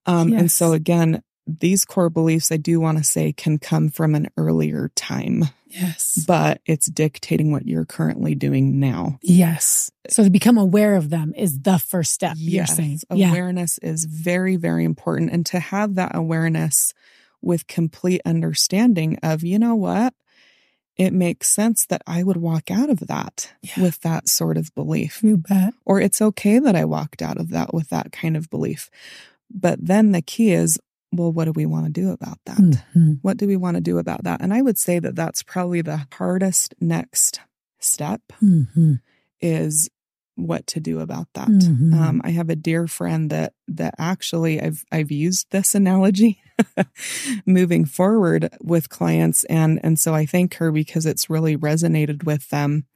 And so again, these core beliefs, I do want to say, can come from an earlier time. Yes. But it's dictating what you're currently doing now. Yes. So to become aware of them is the first step, you're saying. Awareness is very, very important. And to have that awareness with complete understanding of, you know what? It makes sense that I would walk out of that with that sort of belief. You bet. Or it's okay that I walked out of that with that kind of belief. But then the key is, well, what do we want to do about that? Mm-hmm. What do we want to do about that? And I would say that that's probably the hardest next step is what to do about that. Mm-hmm. I have a dear friend that actually I've used this analogy moving forward with clients. And so I thank her because it's really resonated with them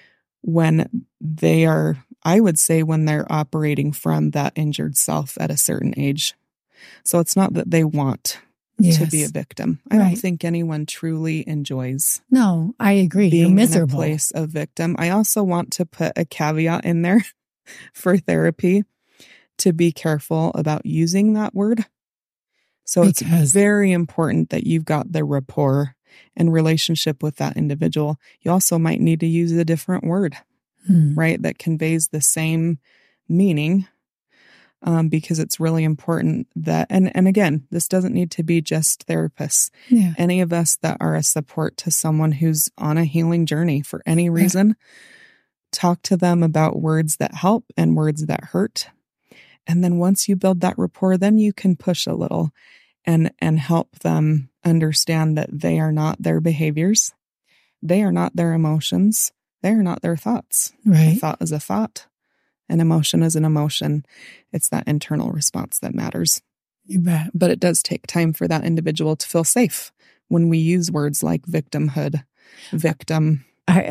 when they are, I would say, when they're operating from that injured self at a certain age. So it's not that they want to be a victim. I don't think anyone truly enjoys. No, I agree. Being You're miserable. in a place of victim. I also want to put a caveat in there for therapy to be careful about using that word. So it's very important that you've got the rapport and relationship with that individual. You also might need to use a different word, right? That conveys the same meaning. Because it's really important that, and again, this doesn't need to be just therapists. Yeah. Any of us that are a support to someone who's on a healing journey for any reason, talk to them about words that help and words that hurt. And then once you build that rapport, then you can push a little and help them understand that they are not their behaviors. They are not their emotions. They are not their thoughts. Right. A thought is a thought. An emotion is an emotion. It's that internal response that matters. You bet. But it does take time for that individual to feel safe when we use words like victimhood, victim.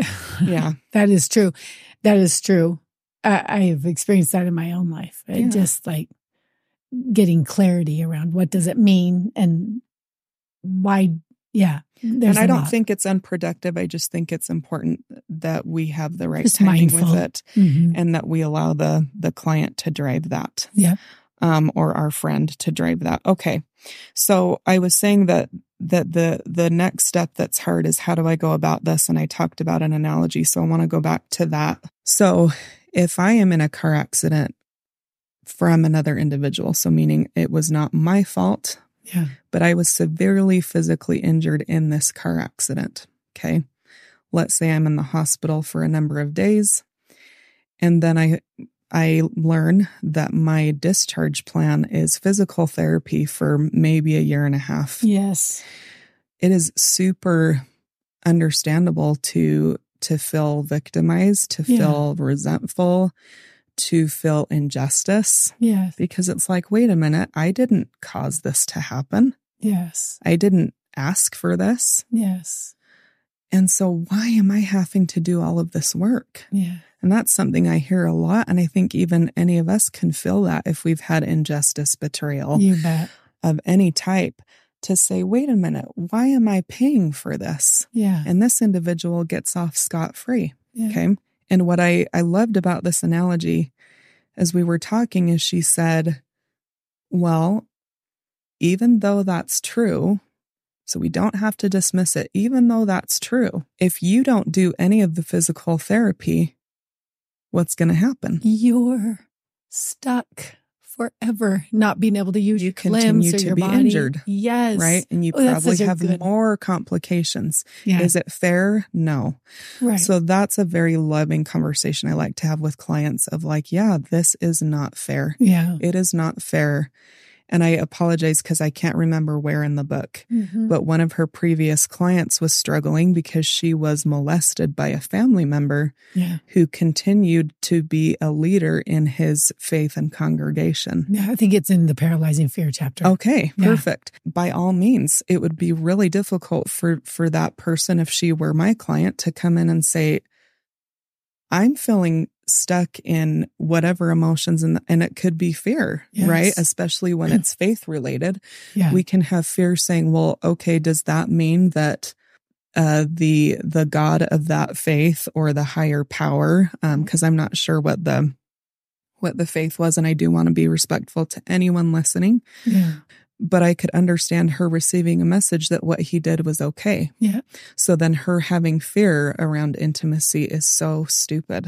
That is true. That is true. I've experienced that in my own life. Just like getting clarity around what does it mean and why. Yeah. And I don't think it's unproductive. I just think it's important that we have the right timing with it and that we allow the client to drive that. Yeah. Or our friend to drive that. Okay. So I was saying that the next step that's hard is how do I go about this? And I talked about an analogy. So I want to go back to that. So if I am in a car accident from another individual, so meaning it was not my fault, but I was severely physically injured in this car accident. Okay. Let's say I'm in the hospital for a number of days. And then I learn that my discharge plan is physical therapy for maybe a year and a half. Yes. It is super understandable to feel victimized, to feel resentful, to feel injustice. Yes. Because it's like, wait a minute, I didn't cause this to happen. Yes. I didn't ask for this. Yes. And so why am I having to do all of this work? Yeah. And that's something I hear a lot. And I think even any of us can feel that if we've had injustice, betrayal of any type, to say, wait a minute, why am I paying for this? Yeah. And this individual gets off scot-free. Yeah. Okay. And what I loved about this analogy as we were talking is she said, well, even though that's true, so we don't have to dismiss it, even though that's true, if you don't do any of the physical therapy, what's going to happen? You're stuck forever, not being able to use your limbs or your body. Injured. Yes. Right? And you probably have more complications. Yeah. Is it fair? No. Right. So that's a very loving conversation I like to have with clients of like, yeah, this is not fair. Yeah. It is not fair. And I apologize because I can't remember where in the book, but one of her previous clients was struggling because she was molested by a family member who continued to be a leader in his faith and congregation. Yeah, I think it's in the paralyzing fear chapter. Okay, perfect. By all means, it would be really difficult for that person, if she were my client, to come in and say, I'm feeling stuck in whatever emotions, and it could be fear, right? Especially when it's faith related. Yeah. We can have fear saying, well, okay, does that mean that the God of that faith or the higher power, because I'm not sure what the what the faith was. And I do want to be respectful to anyone listening. Yeah. But I could understand her receiving a message that what he did was okay. Yeah. So then her having fear around intimacy is so stupid.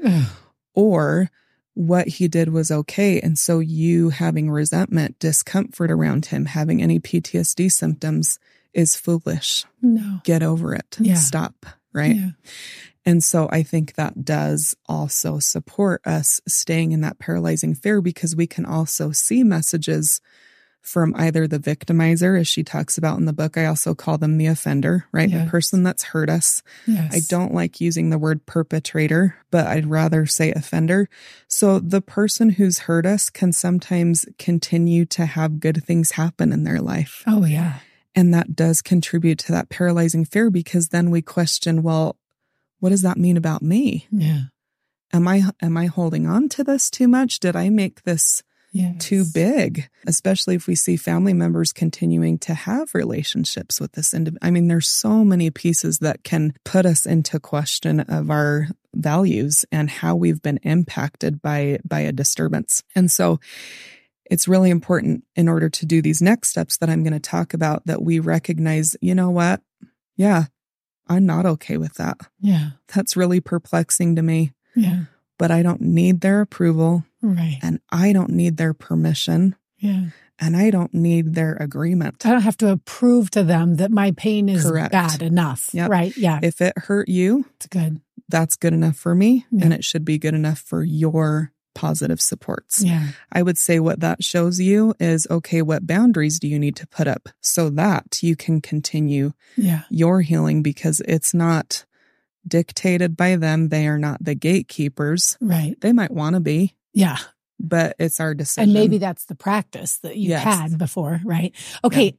Or what he did was okay. And so you having resentment, discomfort around him, having any PTSD symptoms is foolish. No. Get over it. Yeah. Stop. Right. Yeah. And so I think that does also support us staying in that paralyzing fear, because we can also see messages from either the victimizer, as she talks about in the book. I also call them the offender, right? Yes. The person that's hurt us. Yes. I don't like using the word perpetrator, but I'd rather say offender. So the person who's hurt us can sometimes continue to have good things happen in their life. Oh, yeah. And that does contribute to that paralyzing fear, because then we question, well, what does that mean about me? Yeah. Am I holding on to this too much? Did I make this too big? Especially if we see family members continuing to have relationships with this individual. I mean, there's so many pieces that can put us into question of our values and how we've been impacted by a disturbance. And so it's really important, in order to do these next steps that I'm going to talk about, that we recognize, you know what? Yeah, I'm not okay with that. Yeah. That's really perplexing to me. Yeah. But I don't need their approval. Right. And I don't need their permission. Yeah. And I don't need their agreement. I don't have to prove to them that my pain is Correct. bad enough. Yep. Right. Yeah. If it hurt you, It's good. that's good enough for me. Yeah. And it should be good enough for your positive supports. Yeah. I would say what that shows you is, okay, what boundaries do you need to put up so that you can continue Yeah. your healing? Because it's not dictated by them. They are not the gatekeepers. Right. They might want to be, Yeah. but it's our decision. And maybe that's the practice that you Yes. had before, right? Okay.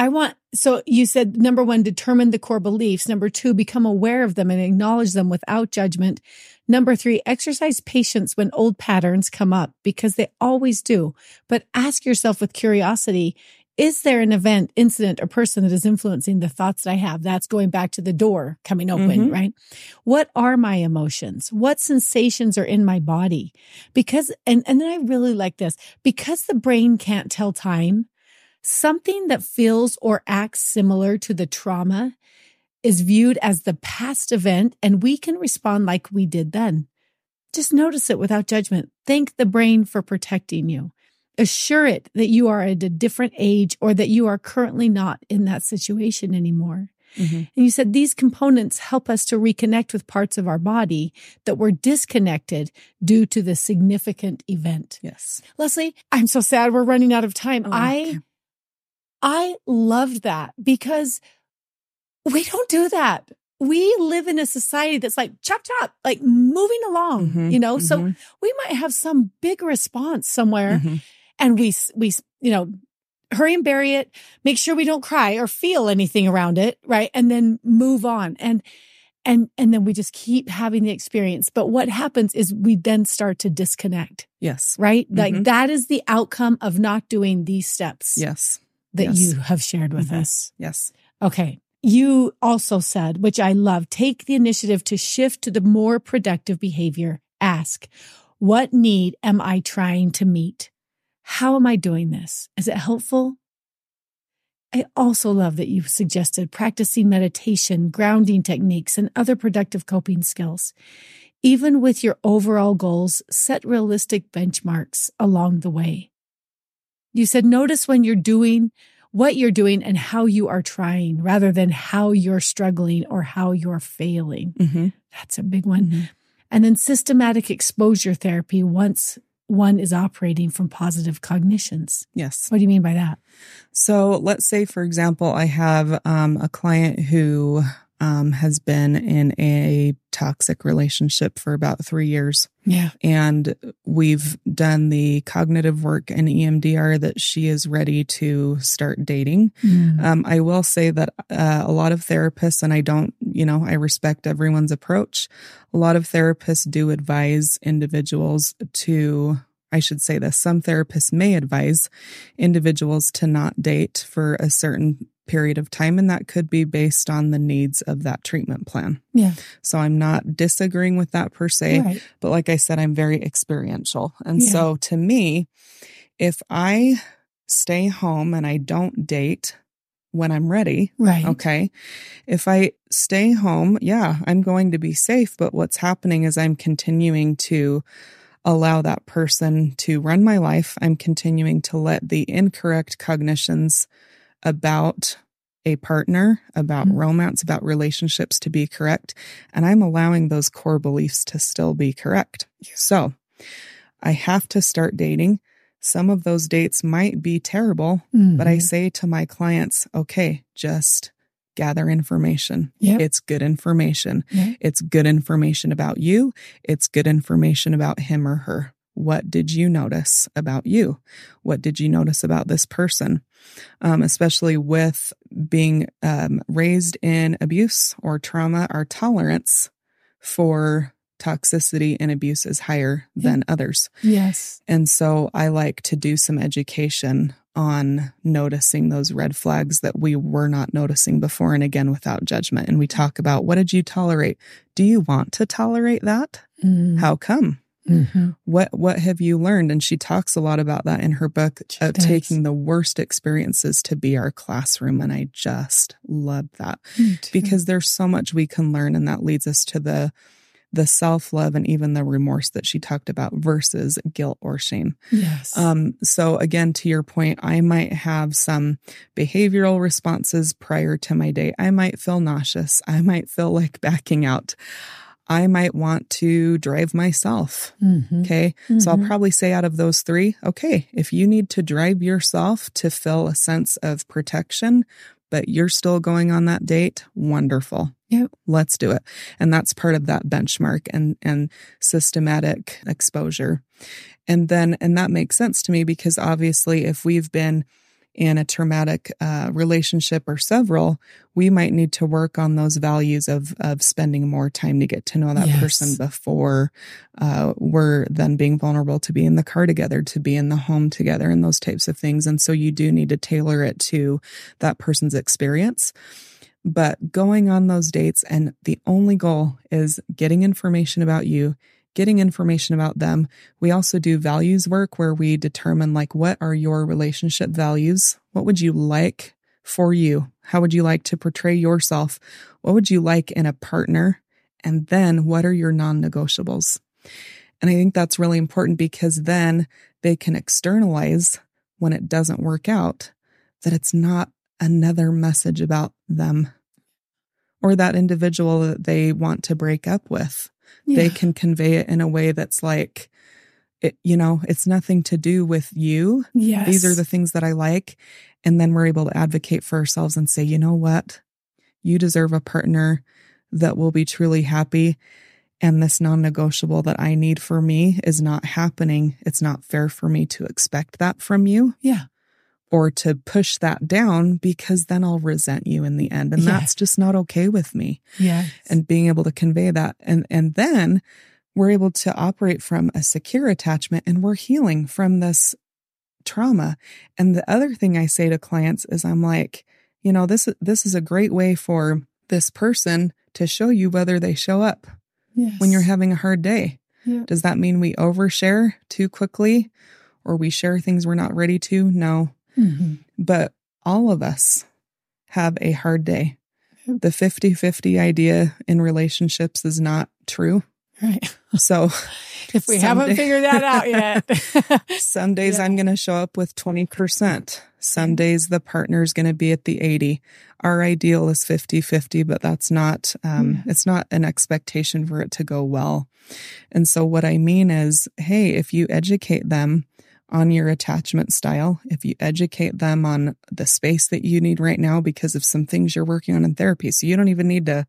So you said, number 1, determine the core beliefs. Number 2, become aware of them and acknowledge them without judgment. Number 3, exercise patience when old patterns come up, because they always do. But ask yourself with curiosity, is there an event, incident, or person that is influencing the thoughts that I have? That's going back to the door coming open, right? What are my emotions? What sensations are in my body? Because, and then I really like this, because the brain can't tell time, something that feels or acts similar to the trauma is viewed as the past event, and we can respond like we did then. Just notice it without judgment. Thank the brain for protecting you. Assure it that you are at a different age, or that you are currently not in that situation anymore. And you said these components help us to reconnect with parts of our body that were disconnected due to the significant event. Yes. Leslie, I'm so sad we're running out of time. Okay. I loved that, because we don't do that. We live in a society that's like chop, chop, like moving along, so we might have some big response somewhere, and we, hurry and bury it, make sure we don't cry or feel anything around it. Right. And then move on. And then we just keep having the experience. But what happens is we then start to disconnect. Yes. Right. Like that is the outcome of not doing these steps. Yes. That you have shared with us. Yes. Okay. You also said, which I love, take the initiative to shift to the more productive behavior. Ask, what need am I trying to meet? How am I doing this? Is it helpful? I also love that you've suggested practicing meditation, grounding techniques, and other productive coping skills. Even with your overall goals, set realistic benchmarks along the way. You said, notice when you're doing what you're doing and how you are trying, rather than how you're struggling or how you're failing. That's a big one. And then systematic exposure therapy once one is operating from positive cognitions. Yes. What do you mean by that? So let's say, for example, I have a client who has been in a toxic relationship for about 3 years. Yeah. And we've done the cognitive work and EMDR that she is ready to start dating. I will say that a lot of therapists, and I respect everyone's approach. A lot of therapists do advise individuals to, I should say this, some therapists may advise individuals to not date for a certain period of time. And that could be based on the needs of that treatment plan. Yeah. So I'm not disagreeing with that per se, Right. but like I said, I'm very experiential. And Yeah. so to me, if I stay home and I don't date when I'm ready, Right. okay, if I stay home, yeah, I'm going to be safe. But what's happening is I'm continuing to allow that person to run my life. I'm continuing to let the incorrect cognitions about a partner, about romance, about relationships to be correct. And I'm allowing those core beliefs to still be correct. So I have to start dating. Some of those dates might be terrible, but I say to my clients, okay, just gather information. Yep. It's good information. Yep. It's good information about you. It's good information about him or her. What did you notice about you? What did you notice about this person? Especially with being raised in abuse or trauma, our tolerance for toxicity and abuse is higher than others. Yes. And so I like to do some education on noticing those red flags that we were not noticing before, and again, without judgment. And we talk about, what did you tolerate? Do you want to tolerate that? How come? What have you learned? And she talks a lot about that in her book, of taking the worst experiences to be our classroom. And I just love that because there's so much we can learn, and that leads us to the self-love and even the remorse that she talked about versus guilt or shame. Yes. So again, to your point, I might have some behavioral responses prior to my date. I might feel nauseous. I might feel like backing out. I might want to drive myself. Okay. So I'll probably say out of those three, okay, if you need to drive yourself to feel a sense of protection, but you're still going on that date, wonderful. Yep. Let's do it. And that's part of that benchmark and systematic exposure. And that makes sense to me because obviously if we've been in a traumatic relationship or several, we might need to work on those values of spending more time to get to know that person before we're then being vulnerable to be in the car together, to be in the home together, and those types of things. And so you do need to tailor it to that person's experience. But going on those dates, and the only goal is getting information about you, getting information about them. We also do values work where we determine, like, what are your relationship values? What would you like for you? How would you like to portray yourself? What would you like in a partner? And then what are your non-negotiables? And I think that's really important because then they can externalize when it doesn't work out, that it's not another message about them or that individual that they want to break up with. They can convey it in a way that's like, it's nothing to do with you. Yes. These are the things that I like. And then we're able to advocate for ourselves and say, you know what? You deserve a partner that will be truly happy. And this non-negotiable that I need for me is not happening. It's not fair for me to expect that from you. Yeah. Or to push that down because then I'll resent you in the end. And that's just not okay with me. Yes. And being able to convey that. And then we're able to operate from a secure attachment and we're healing from this trauma. And the other thing I say to clients is I'm like, this is a great way for this person to show you whether they show up when you're having a hard day. Yep. Does that mean we overshare too quickly or we share things we're not ready to? No. But all of us have a hard day. The 50-50 idea in relationships is not true. Right. So if we haven't figured that out yet, some days I'm going to show up with 20%. Some days the partner's going to be at the 80. Our ideal is 50-50, but that's not, it's not an expectation for it to go well. And so what I mean is, hey, if you educate them on your attachment style, if you educate them on the space that you need right now because of some things you're working on in therapy. So you don't even need to,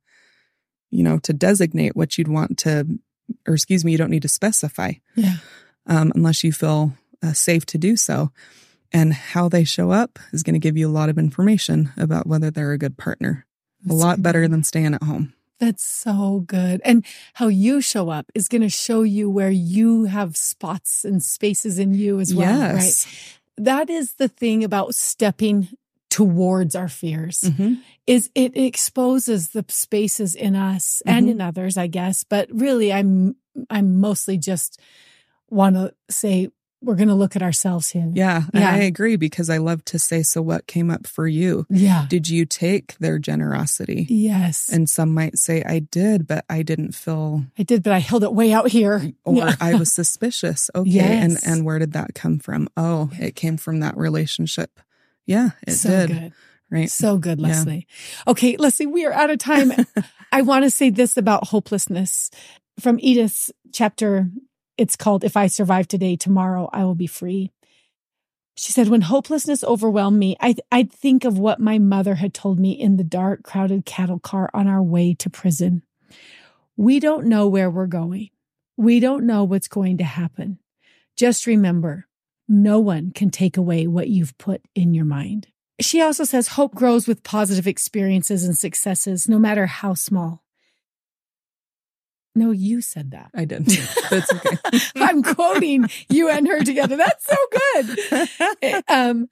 to designate what you'd want to, or you don't need to specify unless you feel safe to do so. And how they show up is going to give you a lot of information about whether they're a good partner. A lot better than staying at home. That's so good. And how you show up is going to show you where you have spots and spaces in you as well, right? That is the thing about stepping towards our fears, is it exposes the spaces in us and in others, I guess. But really, I'm mostly just want to say, we're going to look at ourselves here. Yeah. And I agree, because I love to say, so what came up for you? Yeah. Did you take their generosity? Yes. And some might say, I did, but I didn't feel. I did, but I held it way out here. Or I was suspicious. Okay. Yes. And where did that come from? Oh, it came from that relationship. Yeah, it did. Good. Right. So good, Leslie. Yeah. Okay, Leslie, we are out of time. I want to say this about hopelessness from Edith's chapter. It's called, If I Survive Today, Tomorrow I Will Be Free. She said, when hopelessness overwhelmed me, I'd think of what my mother had told me in the dark, crowded cattle car on our way to prison. We don't know where we're going. We don't know what's going to happen. Just remember, no one can take away what you've put in your mind. She also says, hope grows with positive experiences and successes, no matter how small. No, you said that. I did. That's okay. I'm quoting you and her together. That's so good.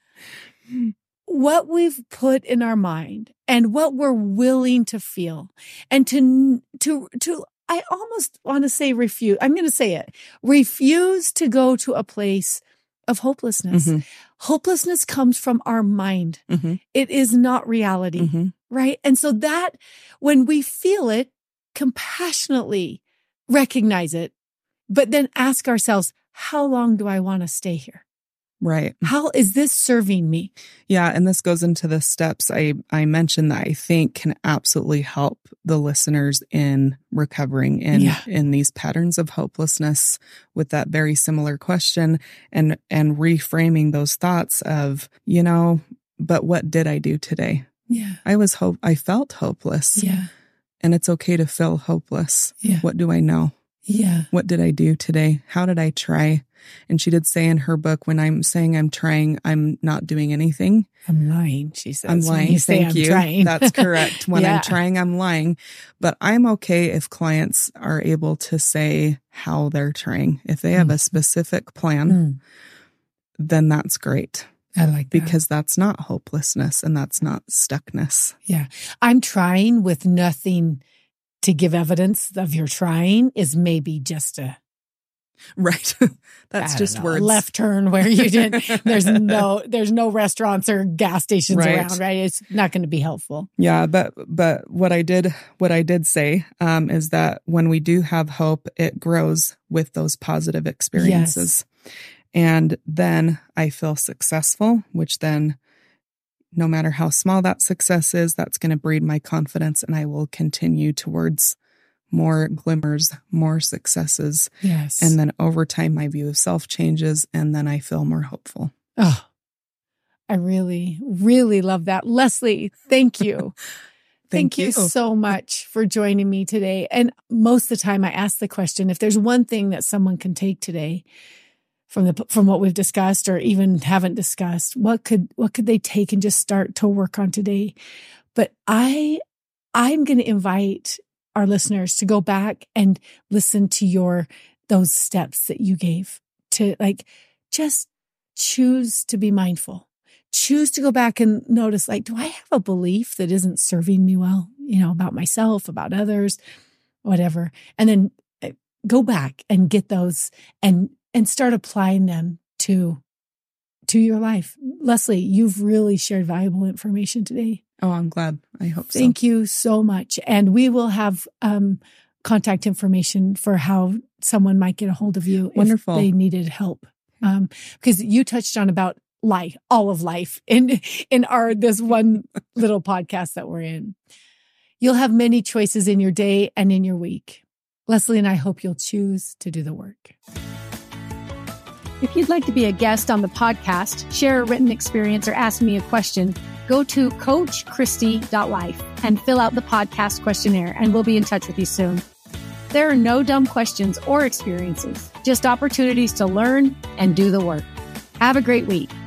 What we've put in our mind and what we're willing to feel, and to I almost want to say refuse. I'm going to say it. Refuse to go to a place of hopelessness. Hopelessness comes from our mind. It is not reality, right? And so that when we feel it, compassionately recognize it, but then ask ourselves, how long do I want to stay here? Right. How is this serving me? Yeah. And this goes into the steps I mentioned that I think can absolutely help the listeners in recovering in these patterns of hopelessness, with that very similar question, and reframing those thoughts of, but what did I do today? Yeah. I felt hopeless. Yeah. And it's okay to feel hopeless. Yeah. What do I know? Yeah. What did I do today? How did I try? And she did say in her book, when I'm saying I'm trying, I'm not doing anything. I'm lying, she says. I'm lying. Thank you. Trying. That's correct. When I'm trying, I'm lying. But I'm okay if clients are able to say how they're trying. If they have a specific plan, then that's great. I like that. Because that's not hopelessness and that's not stuckness. Yeah. I'm trying with nothing to give evidence of your trying is maybe just a... Right. That's just words. Left turn where you didn't, there's no restaurants or gas stations around, right? It's not going to be helpful. Yeah. But what I did say, is that when we do have hope, it grows with those positive experiences. Yes. And then I feel successful, which then, no matter how small that success is, that's going to breed my confidence, and I will continue towards more glimmers, more successes. Yes. And then over time, my view of self changes, and then I feel more hopeful. Oh, I really, really love that. Leslie, thank you. Thank you so much for joining me today. And most of the time I ask the question, if there's one thing that someone can take today from what we've discussed or even haven't discussed, what could they take and just start to work on today? But I'm going to invite our listeners to go back and listen to those steps that you gave to just choose to be mindful. Choose to go back and notice, do I have a belief that isn't serving me well, about myself, about others, whatever. And then go back and get those and start applying them to your life. Leslie, you've really shared valuable information today. Oh, I'm glad. I hope so. Thank you so much. And we will have contact information for how someone might get a hold of you if they needed help. Because you touched on about life, all of life in this one little podcast that we're in. You'll have many choices in your day and in your week. Leslie and I hope you'll choose to do the work. If you'd like to be a guest on the podcast, share a written experience, or ask me a question, go to coachchristy.life and fill out the podcast questionnaire, and we'll be in touch with you soon. There are no dumb questions or experiences, just opportunities to learn and do the work. Have a great week.